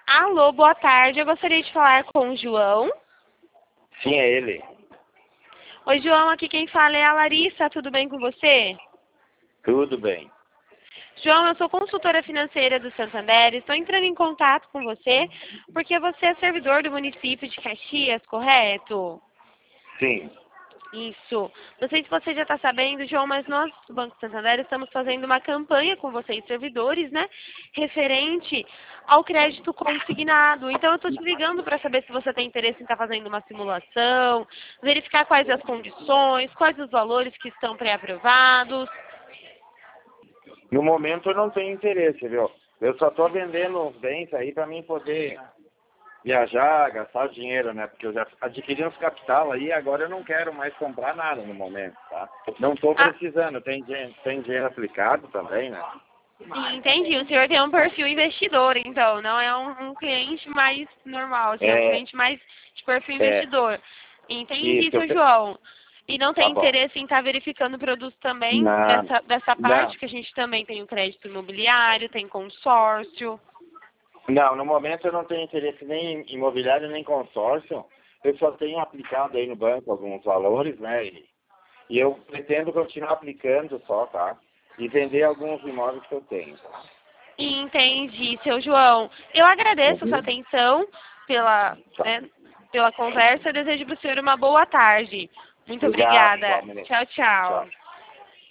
Alô, boa tarde. Eu gostaria de falar com o João. Sim, é ele. Oi, João, aqui quem fala é a Larissa. Tudo bem com você? Tudo bem. João, eu sou consultora financeira do Santander. Estou entrando em contato com você porque você é servidor do município de Caxias, correto? Sim. Isso. Não sei se você já está sabendo, João, mas nós do Banco Santander estamos fazendo uma campanha com vocês, servidores, né? Referente ao crédito consignado. Então, eu estou te ligando para saber se você tem interesse em estar fazendo uma simulação, verificar quais as condições, quais os valores que estão pré-aprovados. No momento eu não tenho interesse, viu? Eu só estou vendendo os bens aí para mim poder viajar, gastar dinheiro, né? Porque eu já adquiri uns capital aí e agora eu não quero mais comprar nada no momento, tá? Não estou Ah, precisando, tem dinheiro aplicado também, né? sim, entendi. O senhor tem um perfil investidor, então, não é um cliente mais normal, assim, é um É, cliente mais de perfil é, investidor. Entendi, isso, seu João. E não tem tá bom. interesse em estar verificando produtos também Não, dessa não, parte, que a gente também tem o crédito imobiliário, tem consórcio. não, no momento eu não tenho interesse nem em imobiliário nem consórcio. Eu só tenho aplicado aí no banco alguns valores, né? E eu pretendo continuar aplicando só, tá? E vender alguns imóveis que eu tenho. Tá? Entendi, seu João. Eu agradeço a sua Uhum. atenção pela, Tá. né, pela conversa. Eu desejo para o senhor uma boa tarde. Muito Obrigado, obrigada. igualmente. Tchau, Tchau. tchau.